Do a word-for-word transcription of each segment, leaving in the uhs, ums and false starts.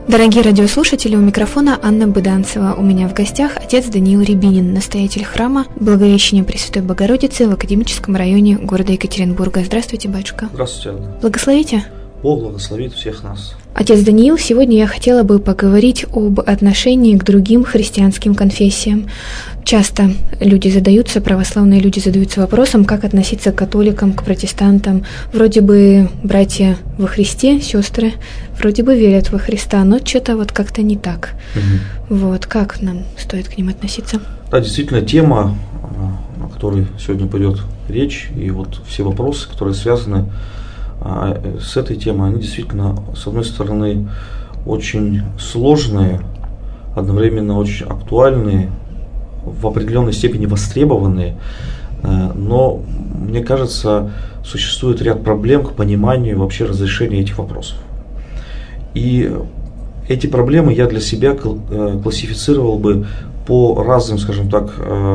Дорогие радиослушатели, у микрофона Анна Быданцева. У меня в гостях отец Даниил Рябинин, настоятель храма Благовещения Пресвятой Богородицы в Академическом районе города Екатеринбурга. Здравствуйте, батюшка. Здравствуйте, Анна. Благословите. Бог благословит всех нас. Отец Даниил, сегодня я хотела бы поговорить об отношении к другим христианским конфессиям. Часто люди задаются, православные люди задаются вопросом, как относиться к католикам, к протестантам. Вроде бы братья во Христе, сестры, вроде бы верят во Христа, но что-то вот как-то не так. Угу. Вот, как нам стоит к ним относиться? Да, действительно, тема, о которой сегодня пойдет речь, и вот все вопросы, которые связаны с этой темой, они действительно, с одной стороны, очень сложные, одновременно очень актуальные, в определенной степени востребованные, но, мне кажется, существует ряд проблем к пониманию вообще разрешения этих вопросов. И эти проблемы я для себя классифицировал бы по разным, скажем так,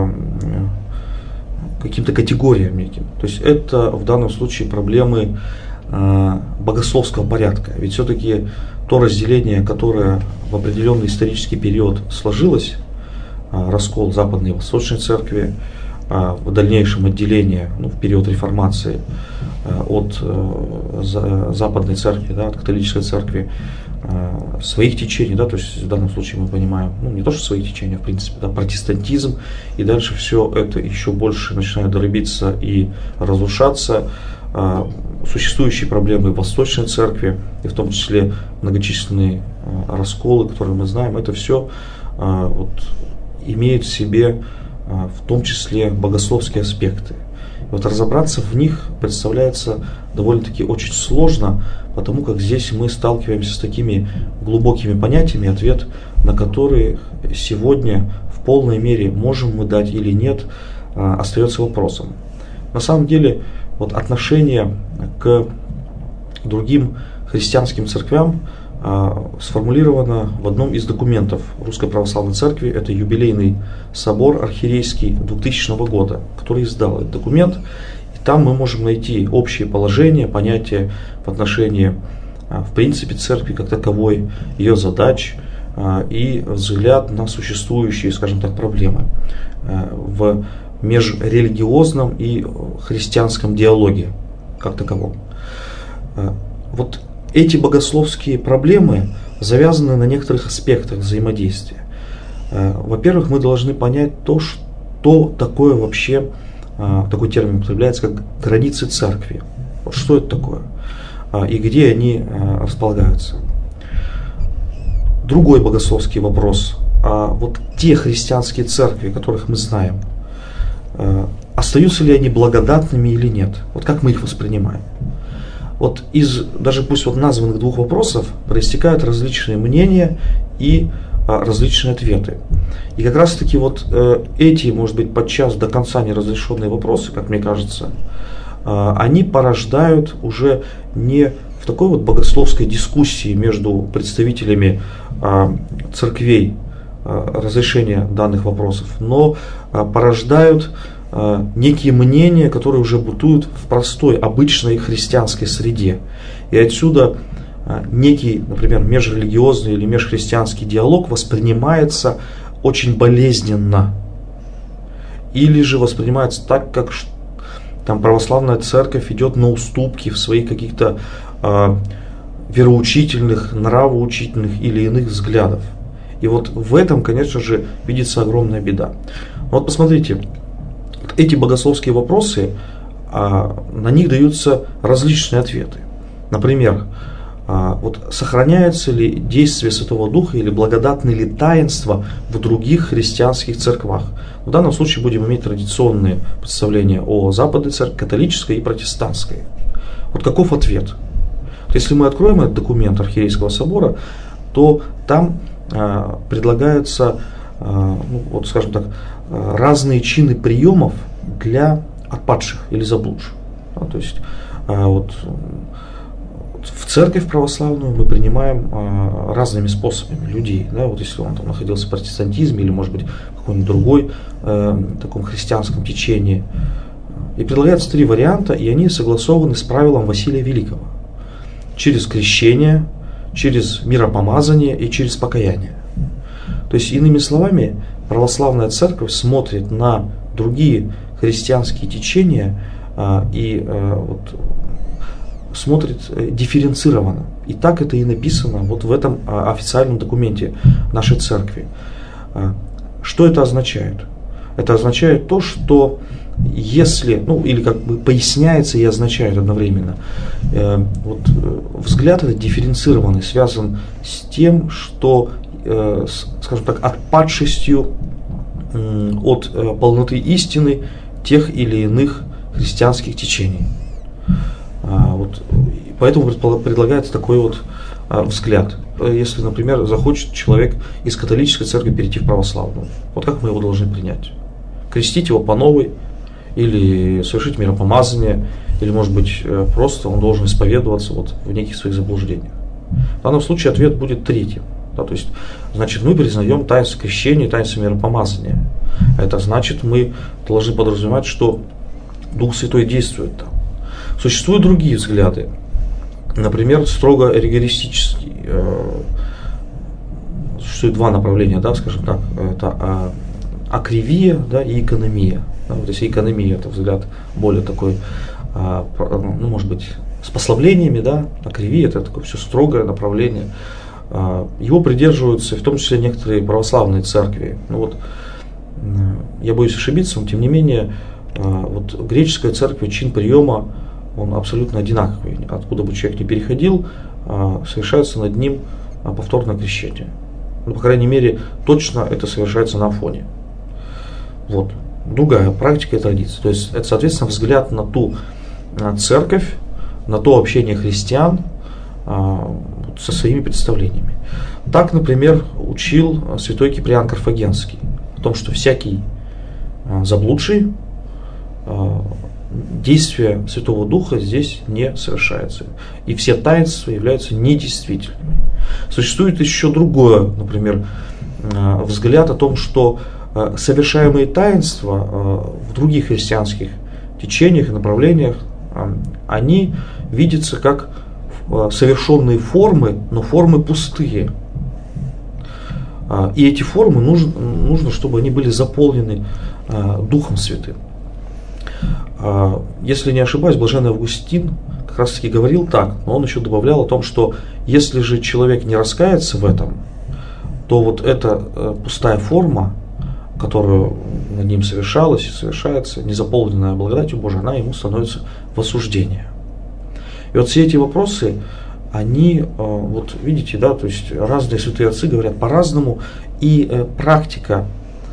каким-то категориям неким. То есть это в данном случае проблемы богословского порядка. Ведь все-таки то разделение, которое в определенный исторический период сложилось, раскол Западной и Восточной Церкви, в дальнейшем отделение, ну, в период реформации от Западной Церкви, да, от католической Церкви, своих течений, да, то есть в данном случае мы понимаем, ну, не то что свои течения, в принципе, да, протестантизм, и дальше все это еще больше начинает дробиться и разрушаться. Существующие проблемы в Восточной Церкви, и в том числе многочисленные расколы, которые мы знаем, это все вот имеет в себе в том числе богословские аспекты. И вот разобраться в них представляется довольно-таки очень сложно, потому как здесь мы сталкиваемся с такими глубокими понятиями, ответ на которые сегодня в полной мере можем мы дать или нет, остается вопросом. На самом деле, вот отношение к другим христианским церквям а, сформулировано в одном из документов Русской Православной Церкви. Это юбилейный собор архиерейский двухтысячного года, который издал этот документ. И там мы можем найти общие положения, понятия в отношении, а, в принципе, церкви как таковой, ее задач а, и взгляд на существующие, скажем так, проблемы а, в межрелигиозном и христианском диалоге как таковом. Вот эти богословские проблемы завязаны на некоторых аспектах взаимодействия. Во-первых, мы должны понять то, что такое вообще, такой термин употребляется, как границы церкви. Вот что это такое и где они располагаются. Другой богословский вопрос. Вот те христианские церкви, которых мы знаем, остаются ли они благодатными или нет? Вот как мы их воспринимаем? Вот из даже пусть вот названных двух вопросов проистекают различные мнения и а, различные ответы. И как раз таки вот э, эти, может быть, подчас до конца неразрешенные вопросы, как мне кажется, э, они порождают уже не в такой вот богословской дискуссии между представителями э, церквей разрешения данных вопросов, но порождают некие мнения, которые уже бытуют в простой, обычной христианской среде. И отсюда некий, например, межрелигиозный или межхристианский диалог воспринимается очень болезненно. Или же воспринимается так, как там православная церковь идет на уступки в своих каких-то э, вероучительных, нравоучительных или иных взглядов. И вот в этом, конечно же, видится огромная беда. Вот посмотрите, эти богословские вопросы, а, на них даются различные ответы. Например, а, вот сохраняется ли действие Святого Духа или благодатные ли таинства в других христианских церквах? В данном случае будем иметь традиционные представления о Западной церкви, католической и протестантской. Вот каков ответ? Если мы откроем этот документ Архиерейского собора, то там предлагаются, ну, вот, скажем так, разные чины приемов для отпадших или заблудших. То есть вот, в церковь православную мы принимаем разными способами людей. Да, вот если он там находился в протестантизме или, может быть, в каком-нибудь другой э, таком христианском течении. И предлагаются три варианта, и они согласованы с правилом Василия Великого. Через крещение, через миропомазание и через покаяние. То есть, иными словами, православная церковь смотрит на другие христианские течения а, и а, вот, смотрит дифференцированно. И так это и написано вот в этом а, официальном документе нашей церкви. А, что это означает? Это означает то, что если, ну или как бы поясняется и означает одновременно, э, вот, э, взгляд этот дифференцированный, связан с тем, что, э, с, скажем так, отпадшестью э, от э, полноты истины тех или иных христианских течений. А, вот, поэтому предлагается такой вот а, взгляд. Если, например, захочет человек из католической церкви перейти в православную, вот как мы его должны принять? Крестить его по новой, или совершить миропомазание, или, может быть, просто он должен исповедоваться вот в неких своих заблуждениях. В данном случае ответ будет третьим. Да, то есть, значит, мы признаем таинство крещения и таинство миропомазания. Это значит, мы должны подразумевать, что Дух Святой действует там. Существуют другие взгляды. Например, строго ригористический. Существует два направления, да, скажем так. Это акривия, да, и экономия. Да, вот если экономия, это взгляд более такой, ну, может быть, с послаблениями, да, акривия это такое все строгое направление. Его придерживаются в том числе некоторые православные церкви. Ну, вот, я боюсь ошибиться, но тем не менее, вот греческая церковь, чин приема, он абсолютно одинаковый. Откуда бы человек ни переходил, совершается над ним повторное крещение. Ну, по крайней мере, точно это совершается на Афоне. Вот. Другая практика и традиция. То есть это, соответственно, взгляд на ту на церковь, на то общение христиан а, со своими представлениями. Так, например, учил святой Киприан Карфагенский о том, что всякий а, заблудший, а, действие Святого Духа здесь не совершается. И все таинства являются недействительными. Существует еще другое, например, а, взгляд о том, что совершаемые таинства в других христианских течениях и направлениях, они видятся как совершенные формы, но формы пустые. И эти формы нужно, нужно, чтобы они были заполнены Духом Святым. Если не ошибаюсь, блаженный Августин как раз таки говорил так, но он еще добавлял о том, что если же человек не раскается в этом, то вот эта пустая форма, которую над ним совершалась и совершается, незаполненная благодатью Божией, она ему становится в осуждение. И вот все эти вопросы, они, вот видите, да, то есть разные святые отцы говорят по-разному, и практика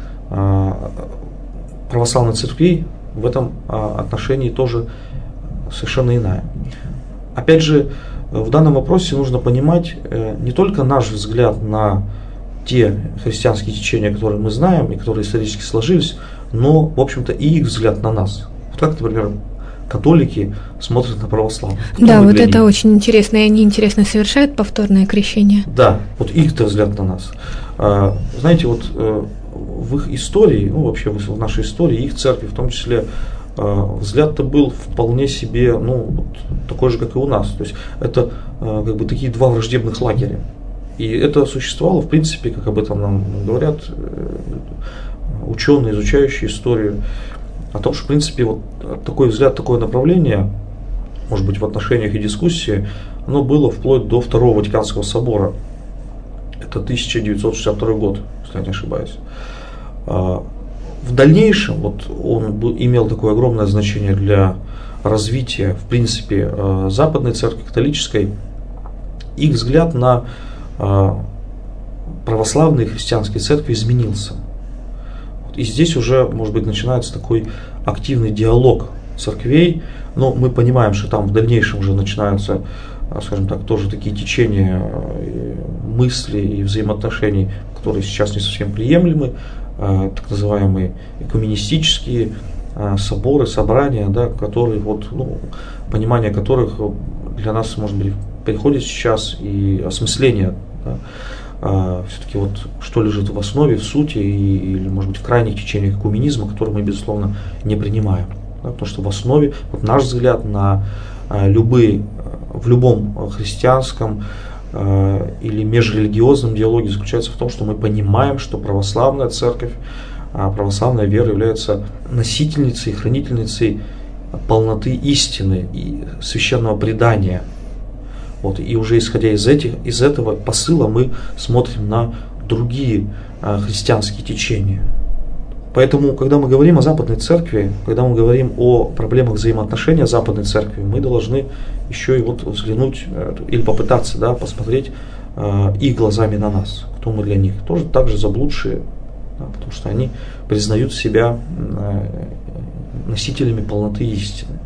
православной церкви в этом отношении тоже совершенно иная. Опять же, в данном вопросе нужно понимать не только наш взгляд на те христианские течения, которые мы знаем и которые исторически сложились, но, в общем-то, и их взгляд на нас. Вот как, например, католики смотрят на православных. Да, вот это них? Очень интересно, и они, интересно, совершают повторное крещение. Да, вот их-то взгляд на нас. Знаете, вот в их истории, ну, вообще в нашей истории, их церкви в том числе, взгляд-то был вполне себе, ну, вот, такой же, как и у нас. То есть это как бы такие два враждебных лагеря. И это существовало, в принципе, как об этом нам говорят ученые, изучающие историю, о том, что, в принципе, вот такой взгляд, такое направление, может быть, в отношениях и дискуссии, оно было вплоть до Второго Ватиканского собора. Это тысяча девятьсот шестьдесят второй год, если я не ошибаюсь. В дальнейшем вот он имел такое огромное значение для развития, в принципе, Западной Церкви, католической. Их взгляд на православные христианские церкви изменился. И здесь уже, может быть, начинается такой активный диалог церквей, но мы понимаем, что там в дальнейшем уже начинаются, скажем так, тоже такие течения мыслей и взаимоотношений, которые сейчас не совсем приемлемы, так называемые экуменистические соборы, собрания, да, которые, вот, ну, понимание которых для нас, может быть, приходит сейчас, и осмысление, да, а, все-таки вот что лежит в основе, в сути, и, или, может быть, в крайних течениях экуменизма, которые мы, безусловно, не принимаем. Да, потому что в основе, вот наш взгляд на а, любые, в любом христианском э, или межрелигиозном диалоге заключается в том, что мы понимаем, что православная церковь, э, православная вера является носительницей, хранительницей полноты истины и священного предания. Вот, и уже исходя из, этих, из этого посыла мы смотрим на другие э, христианские течения. Поэтому, когда мы говорим о Западной Церкви, когда мы говорим о проблемах взаимоотношения Западной Церкви, мы должны еще и вот взглянуть э, или попытаться, да, посмотреть э, их глазами на нас, кто мы для них. Тоже так же заблудшие, да, потому что они признают себя э, носителями полноты истины.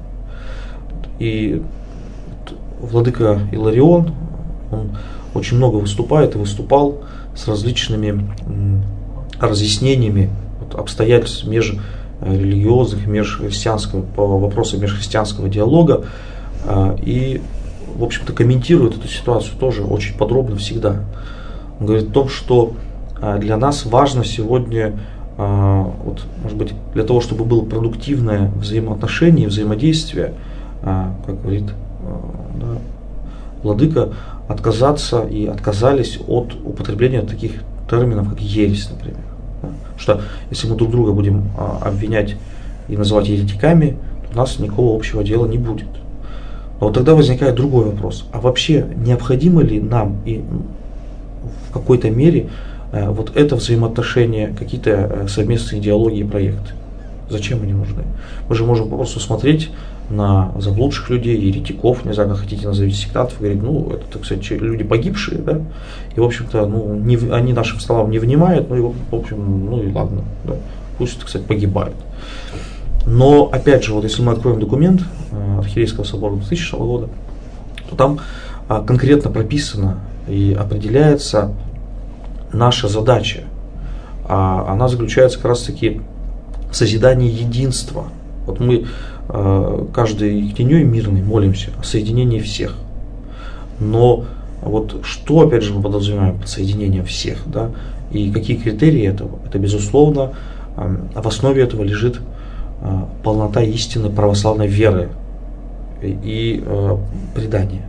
И владыка Иларион, он очень много выступает и выступал с различными м, разъяснениями обстоятельств межрелигиозных, межхристианского, по вопросам межхристианского диалога, и, в общем-то, комментирует эту ситуацию тоже очень подробно всегда. Он говорит о том, что для нас важно сегодня, вот, может быть, для того, чтобы было продуктивное взаимоотношение, взаимодействие, как говорит, да, владыка, отказаться и отказались от употребления таких терминов, как ересь, например. Что если мы друг друга будем а, обвинять и называть еретиками, то у нас никакого общего дела не будет. Но вот тогда возникает другой вопрос. А вообще необходимо ли нам и в какой-то мере а, вот это взаимоотношение, какие-то а, совместные идеологии и проекты? Зачем они нужны? Мы же можем просто смотреть на заблудших людей, еретиков, не знаю, как хотите назовите, сектантов, и говорить, ну, это, так сказать, люди погибшие, да, и, в общем-то, ну, не, они нашим словам не внимают, ну, и, в общем, ну, и ладно, да, пусть, так сказать, погибают. Но, опять же, вот если мы откроем документ Архиерейского собора двухтысячного года, то там а, конкретно прописано и определяется наша задача, а она заключается как раз-таки в созидании единства. Вот мы каждый дней мирный молимся о соединении всех. Но вот что, опять же, мы подразумеваем под соединением всех, да, и какие критерии этого? Это, безусловно, в основе этого лежит полнота истины православной веры и предания.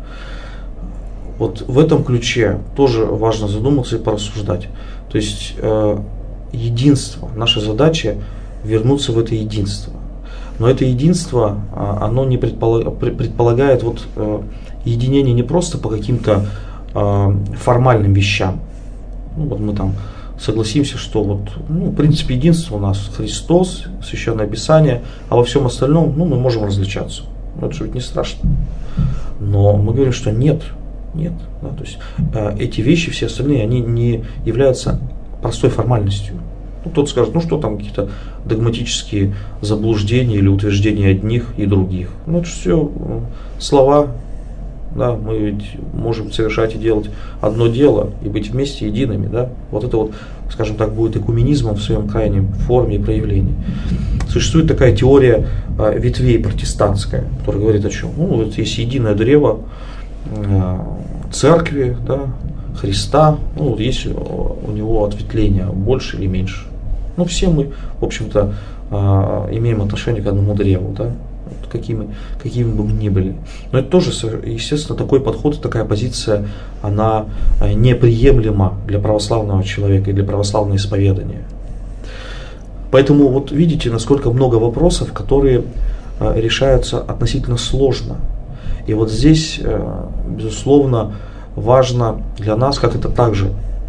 Вот в этом ключе тоже важно задуматься и порассуждать. То есть единство, наша задача вернуться в это единство. Но это единство, оно не предполагает вот единение не просто по каким-то формальным вещам. Ну, вот мы там согласимся, что вот, ну, в принципе, единство у нас Христос, Священное Писание, а во всем остальном, ну, мы можем различаться. Ну, это же ведь не страшно. Но мы говорим, что нет, нет. Да, то есть эти вещи, все остальные, они не являются простой формальностью. Ну, кто-то скажет, ну что там, какие-то догматические заблуждения или утверждения одних и других. Ну, это же все слова, да, мы ведь можем совершать и делать одно дело и быть вместе едиными, да. Вот это вот, скажем так, будет экуменизмом в своем крайнем форме и проявлении. Существует такая теория э, ветвей протестантская, которая говорит о чем? Ну, вот есть единое древо э, церкви, да, Христа, ну, вот есть у него ответвления больше или меньше. Ну, все мы, в общем-то, имеем отношение к одному древу, да, вот какими, какими бы мы ни были. Но это тоже, естественно, такой подход, такая позиция, она неприемлема для православного человека и для православного исповедания. Поэтому вот видите, насколько много вопросов, которые решаются относительно сложно. И вот здесь, безусловно, важно для нас, как это также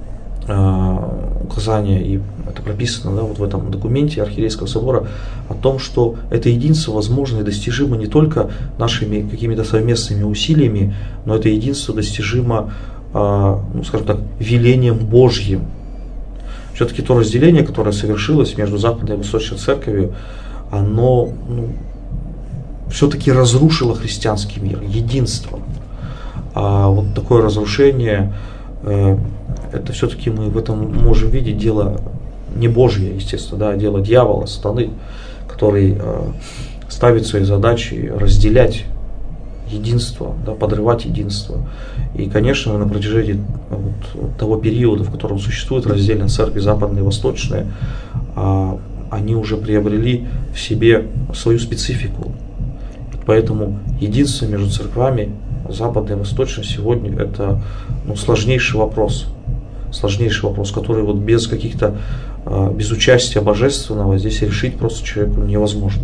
э, указание, и это прописано, да, вот в этом документе Архиерейского собора, о том, что это единство возможно и достижимо не только нашими какими-то совместными усилиями, но это единство достижимо, э, ну, скажем так, велением Божьим. Все-таки то разделение, которое совершилось между Западной и Восточной Церковью, оно, ну, все-таки разрушило христианский мир, единство. А вот такое разрушение, э, это все-таки мы в этом можем видеть дело не Божье, естественно, да, а дело дьявола, сатаны, который э, ставит своей задачей разделять единство, да, подрывать единство. И, конечно, на протяжении вот того периода, в котором существует раздельная церковь, западная и восточная, э, они уже приобрели в себе свою специфику. Поэтому единство между церквами западной и восточной, сегодня это ну, сложнейший вопрос. Сложнейший вопрос, который вот без каких-то, без участия божественного здесь решить просто человеку невозможно.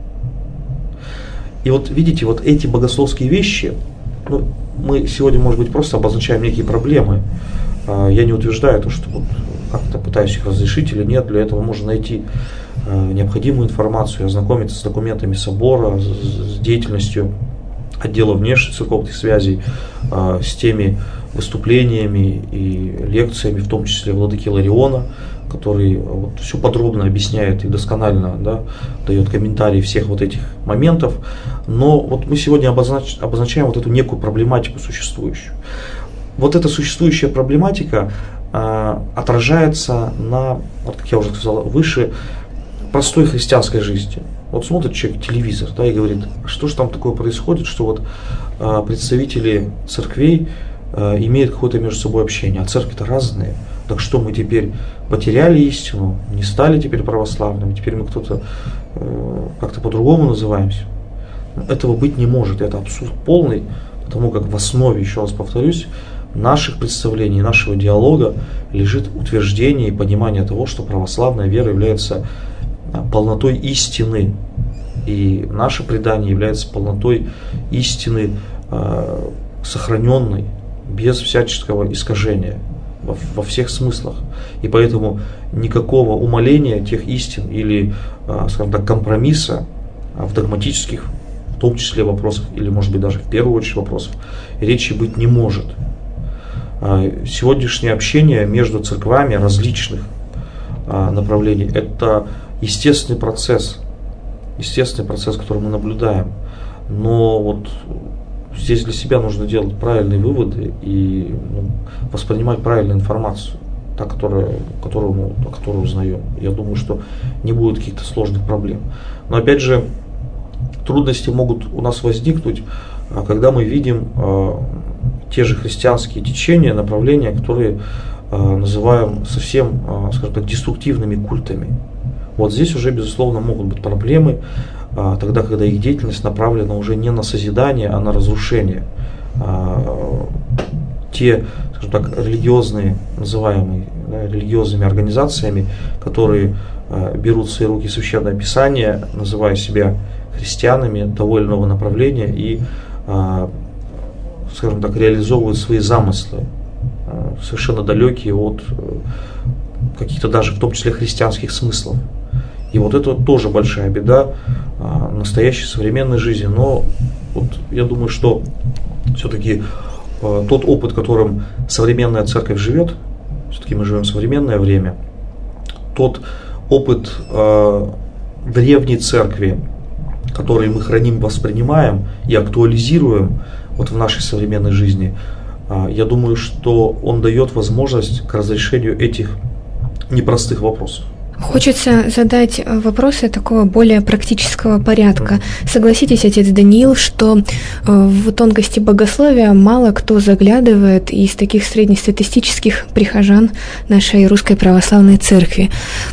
И вот видите, вот эти богословские вещи, ну, мы сегодня, может быть, просто обозначаем некие проблемы. Я не утверждаю то, что вот как-то пытаюсь их разрешить или нет. Для этого можно найти необходимую информацию, ознакомиться с документами собора, с деятельностью отдела внешних церковных связей, с теми выступлениями и лекциями, в том числе владыки Илариона, который вот все подробно объясняет и досконально, да, дает комментарии всех вот этих моментов. Но вот мы сегодня обознач, обозначаем вот эту некую проблематику существующую. Вот эта существующая проблематика э, отражается на, вот как я уже сказал выше, простой христианской жизни. Вот смотрит человек телевизор, да, и говорит, что же там такое происходит, что вот э, представители церквей э, имеют какое-то между собой общение, а церкви-то разные. Так что мы теперь потеряли истину, не стали теперь православными, теперь мы кто-то э, как-то по-другому называемся. Этого быть не может, это абсурд полный, потому как в основе, еще раз повторюсь, наших представлений, нашего диалога лежит утверждение и понимание того, что православная вера является полнотой истины, и наше предание является полнотой истины, э, сохраненной, без всяческого искажения, во, во всех смыслах. И поэтому никакого умаления тех истин или, э, скажем так, компромисса в догматических, в том числе вопросах, или, может быть, даже в первую очередь вопросах, речи быть не может. Э, сегодняшнее общение между церквами различных э, направлений – это естественный процесс, естественный процесс, который мы наблюдаем. Но вот здесь для себя нужно делать правильные выводы и ну, воспринимать правильную информацию, та, которая, которую, мы, которую узнаем. Я думаю, что не будет каких-то сложных проблем. Но опять же, трудности могут у нас возникнуть, когда мы видим э, те же христианские течения, направления, которые э, называем совсем, э, скажем так, деструктивными культами. Вот здесь уже, безусловно, могут быть проблемы, а, тогда, когда их деятельность направлена уже не на созидание, а на разрушение. А, те, скажем так, религиозные, называемые да, религиозными организациями, которые а, берут в свои руки Священное Писание, называя себя христианами того или иного направления и, а, скажем так, реализовывают свои замыслы, а, совершенно далекие от каких-то даже, в том числе, христианских смыслов. И вот это тоже большая беда а, настоящей современной жизни. Но вот я думаю, что все-таки а, тот опыт, которым современная церковь живет, все-таки мы живем в современное время, тот опыт а, древней церкви, который мы храним, воспринимаем и актуализируем вот в нашей современной жизни, а, я думаю, что он дает возможность к разрешению этих непростых вопросов. Хочется задать вопросы такого более практического порядка. Согласитесь, отец Даниил, что в тонкости богословия мало кто заглядывает из таких среднестатистических прихожан нашей Русской Православной Церкви.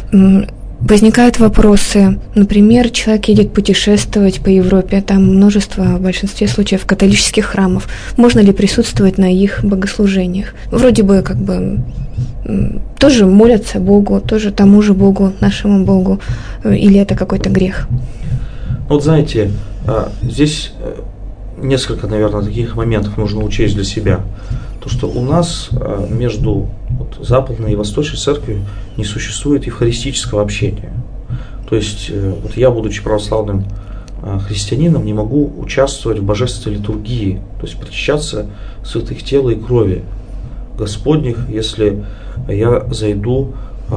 Возникают вопросы, например, человек едет путешествовать по Европе, там множество, в большинстве случаев, католических храмов. Можно ли присутствовать на их богослужениях? Вроде бы как бы тоже молятся Богу, тоже тому же Богу, нашему Богу, или это какой-то грех? Вот знаете, здесь несколько, наверное, таких моментов нужно учесть для себя. То, что у нас между вот, западной и восточной церковью не существует евхаристического общения. То есть вот я, будучи православным христианином, не могу участвовать в божественной литургии, то есть причащаться святых тела и крови Господних, если я зайду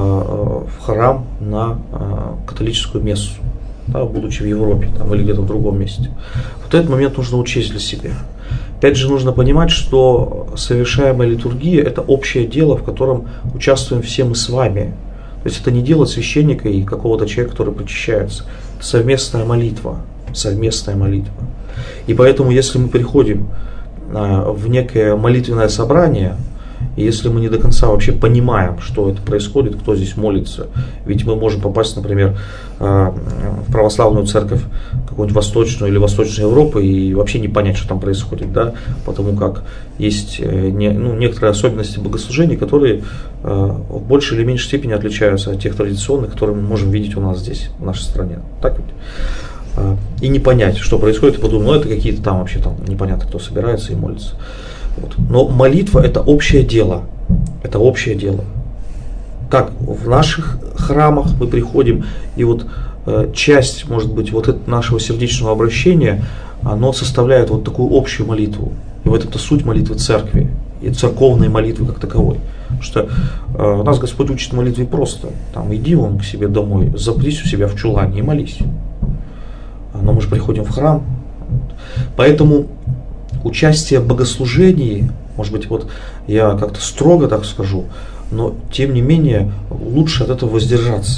в храм на католическую мессу, да, будучи в Европе там, или где-то в другом месте. Вот этот момент нужно учесть для себя. Опять же, нужно понимать, что совершаемая литургия – это общее дело, в котором участвуем все мы с вами. То есть это не дело священника и какого-то человека, который причащается. Это совместная молитва. Совместная молитва. И поэтому, если мы приходим в некое молитвенное собрание, И если мы не до конца вообще понимаем, что это происходит, кто здесь молится, ведь мы можем попасть, например, в православную церковь какую-нибудь восточную или Восточной Европы и вообще не понять, что там происходит, да, потому как есть не, ну, некоторые особенности богослужений, которые в большей или меньшей степени отличаются от тех традиционных, которые мы можем видеть у нас здесь, в нашей стране. Так ведь? И не понять, что происходит, и подумать, ну это какие-то там вообще там непонятно, кто собирается и молится. Вот. Но молитва – это общее дело, это общее дело. Как в наших храмах мы приходим, и вот э, часть, может быть, вот это нашего сердечного обращения, оно составляет вот такую общую молитву. И вот это суть молитвы церкви, и церковной молитвы как таковой. Потому что э, нас Господь учит молитве просто. Там, иди вон к себе домой, запрись у себя в чулане и молись. Но мы же приходим в храм. Поэтому участие в богослужении, может быть, вот я как-то строго так скажу, но тем не менее лучше от этого воздержаться.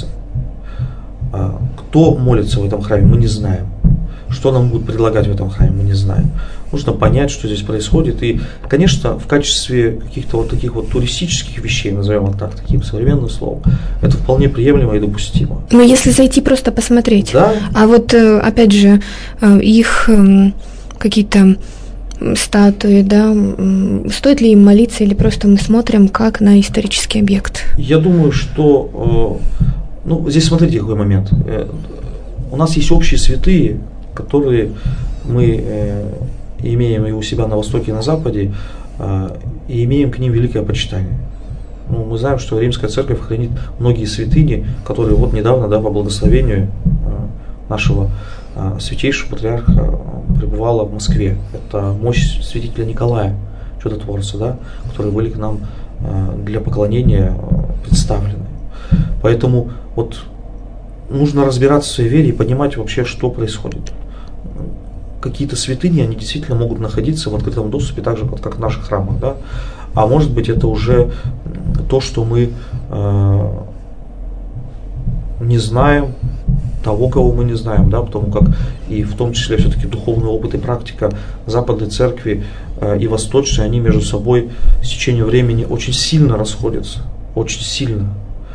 Кто молится в этом храме, мы не знаем. Что нам будут предлагать в этом храме, мы не знаем. Нужно понять, что здесь происходит. И, конечно, в качестве каких-то вот таких вот туристических вещей, назовем это так, таким современным словом, это вполне приемлемо и допустимо. Но если зайти просто посмотреть, да? А вот, опять же, их какие-то статуи, да, стоит ли им молиться, или просто мы смотрим как на исторический объект? Я думаю, что, ну, здесь смотрите какой момент. У нас есть общие святые, которые мы имеем и у себя на Востоке, и на Западе, и имеем к ним великое почитание. Ну, мы знаем, что Римская Церковь хранит многие святыни, которые вот недавно, да, по благословению нашего святейшего патриарха пребывала в Москве. Это мощь святителя Николая, чудотворца, да, которые были к нам для поклонения представлены. Поэтому вот нужно разбираться в своей вере и понимать вообще, что происходит. Какие-то святыни, они действительно могут находиться в открытом доступе, так же, как в наших храмах, да? А может быть, это уже то, что мы э, не знаем, того, кого мы не знаем, да, потому как и в том числе все-таки духовный опыт и практика Западной Церкви э, и Восточной, они между собой с течением времени очень сильно расходятся, очень сильно.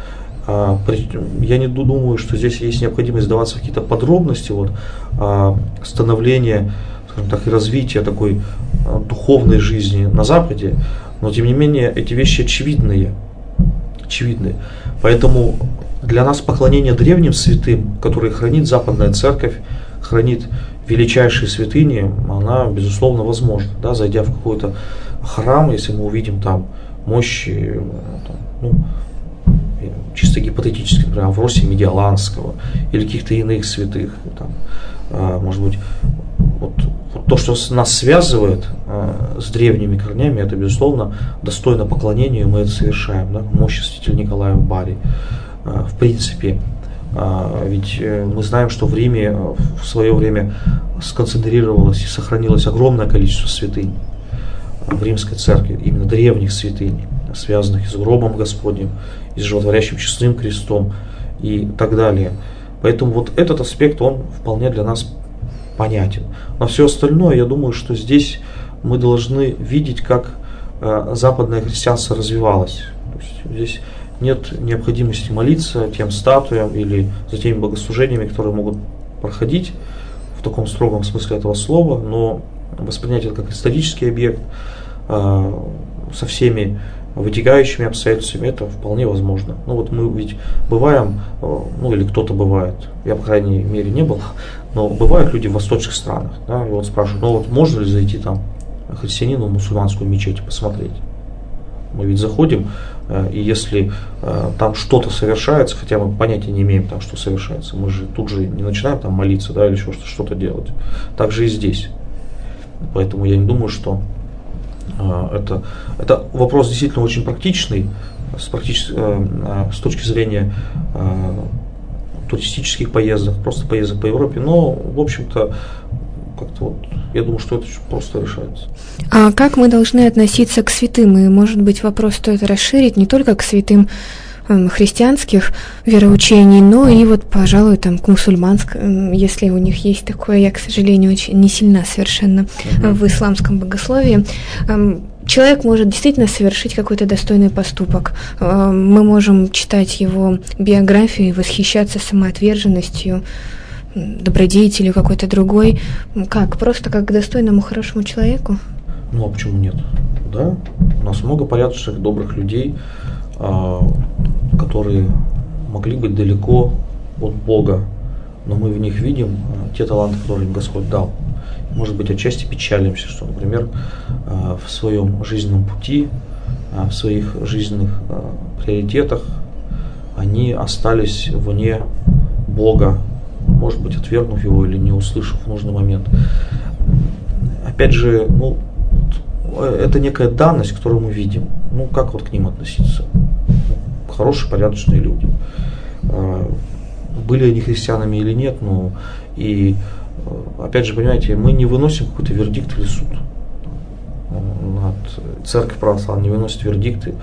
А, при, я не думаю, что здесь есть необходимость сдаваться в какие-то подробности вот, а, становления, скажем так, и развития такой а, духовной жизни на Западе, но тем не менее эти вещи очевидные, очевидные. Поэтому для нас поклонение древним святым, которые хранит Западная Церковь, хранит величайшие святыни, она, безусловно, возможна. Да, зайдя в какой-то храм, если мы увидим там мощи, там, ну, чисто гипотетически, например, Амвросия Медиаланского или каких-то иных святых, там, может быть, вот, вот то, что нас связывает э, с древними корнями, это, безусловно, достойно поклонения, и мы это совершаем, да, мощи святителя Николая в Баре. Э, в принципе, э, ведь э, мы знаем, что в Риме э, в свое время сконцентрировалось и сохранилось огромное количество святынь э, в Римской Церкви, именно древних святынь, связанных с гробом Господним, и с животворящим честным крестом и так далее. Поэтому вот этот аспект, он вполне для нас понятен. Но все остальное, я думаю, что здесь мы должны видеть, как э, западное христианство развивалось. То есть здесь нет необходимости молиться тем статуям или за теми богослужениями, которые могут проходить в таком строгом смысле этого слова, но воспринять это как исторический объект э, со всеми вытекающими обстоятельствами, это вполне возможно. Ну вот мы ведь бываем, ну или кто-то бывает, я, по крайней мере, не был, но бывают люди в восточных странах, да, и вот спрашивают, ну вот можно ли зайти там христианину в мусульманскую мечеть и посмотреть? Мы ведь заходим, и если там что-то совершается, хотя мы понятия не имеем, там, что совершается, мы же тут же не начинаем там молиться, да, или еще что-то делать. Так же и здесь. Поэтому я не думаю, что Это, это вопрос действительно очень практичный с, практич, с точки зрения туристических поездок, просто поездок по Европе, но, в общем-то, как-то вот, я думаю, что это просто решается. А как мы должны относиться к святым? И, может быть, вопрос стоит расширить не только к святым христианских вероучений, но и вот, пожалуй, там к мусульманским, если у них есть такое. Я, к сожалению, очень не сильна совершенно uh-huh. в исламском богословии. человек может действительно совершить какой-то достойный поступок. Мы можем читать его биографию и восхищаться самоотверженностью, добродетелью какой-то другой. Как? Просто как к достойному, хорошему человеку? Ну, а почему нет? Да, у нас много порядочных, добрых людей, которые могли быть далеко от Бога, но мы в них видим те таланты, которые им Господь дал. Может быть, отчасти печалимся, что, например, в своем жизненном пути, в своих жизненных приоритетах они остались вне Бога, может быть, отвергнув его или не услышав в нужный момент. Опять же, ну, это некая данность, которую мы видим. Ну, как вот к ним относиться? Хорошие, порядочные люди. Были они христианами или нет, ну, и опять же, понимаете, мы не выносим какой-то вердикт или суд. Над церковь православная не выносит вердикты,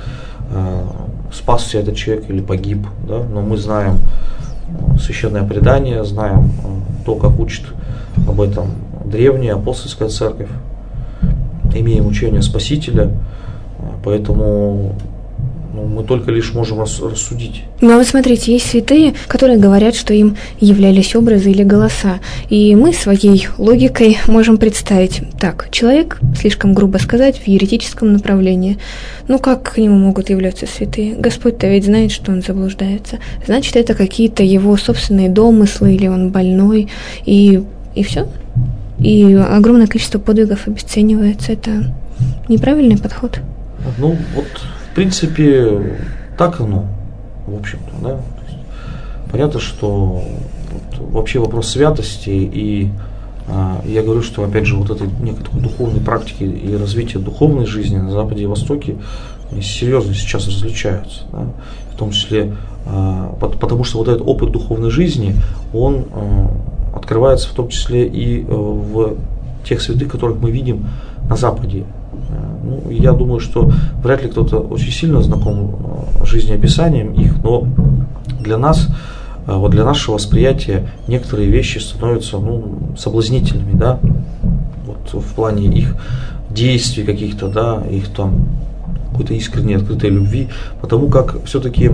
спасся этот человек или погиб, да? Но мы знаем священное предание, знаем то, как учит об этом древняя апостольская церковь, имеем учение Спасителя, поэтому ну, мы только лишь можем рассудить. Ну а вот смотрите, есть святые, которые говорят, что им являлись образы или голоса, и мы своей логикой можем представить, так, человек, слишком грубо сказать, в еретическом направлении, ну как к нему могут являться святые? Господь-то ведь знает, что он заблуждается, значит, это какие-то его собственные домыслы, или он больной, и, и все. И огромное количество подвигов обесценивается, это неправильный подход. Ну вот, в принципе, так оно, в общем-то, да. То есть, понятно, что вот, вообще вопрос святости, и а, я говорю, что, опять же, вот этой некой такой духовной практики и развития духовной жизни на Западе и Востоке серьезно сейчас различаются, да, в том числе, а, потому что вот этот опыт духовной жизни, он а, открывается в том числе и а, в тех святых, которых мы видим на Западе. Ну, я думаю, что вряд ли кто-то очень сильно знаком с жизнеописанием их, но для нас, вот для нашего восприятия некоторые вещи становятся ну, соблазнительными, да, вот в плане их действий каких-то, да, их там какой-то искренней, открытой любви, потому как все-таки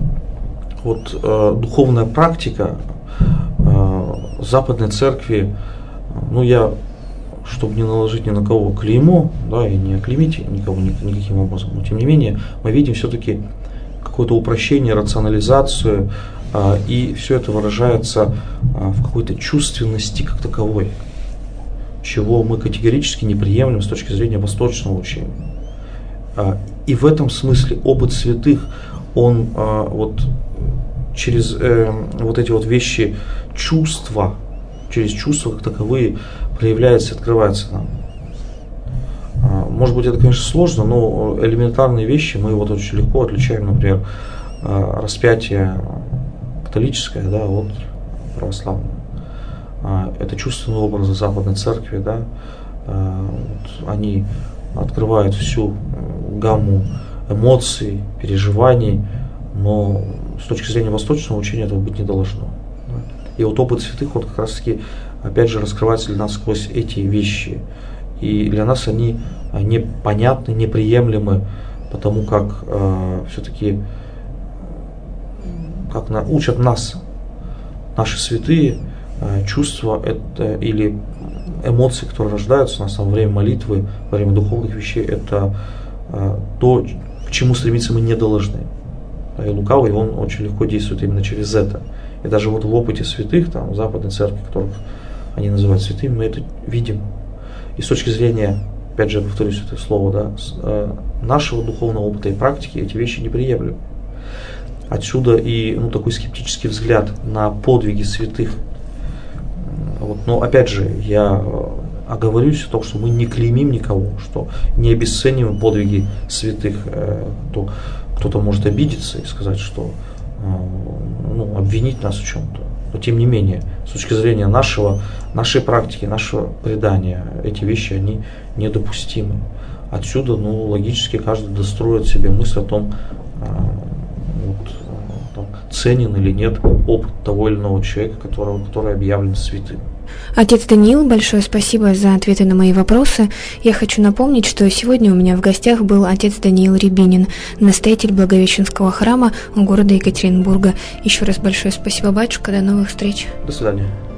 вот э, духовная практика э, Западной Церкви, ну я чтобы не наложить ни на кого клеймо, да, и не оклеймить никого никаким образом. Но тем не менее, мы видим все-таки какое-то упрощение, рационализацию, а, и все это выражается а, в какой-то чувственности как таковой, чего мы категорически не приемлем с точки зрения восточного учения. А, и в этом смысле опыт святых, он а, вот через э, вот эти вот вещи чувства, через чувства как таковые проявляется и открывается нам. Может быть, это, конечно, сложно, но элементарные вещи мы вот очень легко отличаем, например, распятие католическое, да, от православного. Это чувственные образы Западной Церкви, да, вот они открывают всю гамму эмоций, переживаний, но с точки зрения восточного учения этого быть не должно. И вот опыт святых, вот как раз таки, опять же, раскрывается для нас сквозь эти вещи. И для нас они непонятны, неприемлемы, потому как э, все-таки, как на, учат нас наши святые, э, чувства это, или эмоции, которые рождаются у нас во время молитвы, во время духовных вещей, это э, то, к чему стремиться мы не должны. И лукавый, он очень легко действует именно через это. И даже вот в опыте святых, там, в Западной Церкви, которых они называют святыми, мы это видим. И с точки зрения, опять же, повторюсь это слово, да, с, э, нашего духовного опыта и практики эти вещи неприемлемы. Отсюда и ну, такой скептический взгляд на подвиги святых. Вот, но опять же, я оговорюсь о том, что мы не клеймим никого, что не обесцениваем подвиги святых. Э, то кто-то может обидеться и сказать, что ну, обвинить нас в чем-то. Но тем не менее, с точки зрения нашего, нашей практики, нашего предания, эти вещи, они недопустимы. Отсюда, ну, логически каждый достроит себе мысль о том, вот, там, ценен или нет опыт того или иного человека, которого, который объявлен святым. Отец Даниил, большое спасибо за ответы на мои вопросы. Я хочу напомнить, что сегодня у меня в гостях был отец Даниил Рябинин, настоятель Благовещенского храма города Екатеринбурга. Еще раз большое спасибо, батюшка, до новых встреч. До свидания.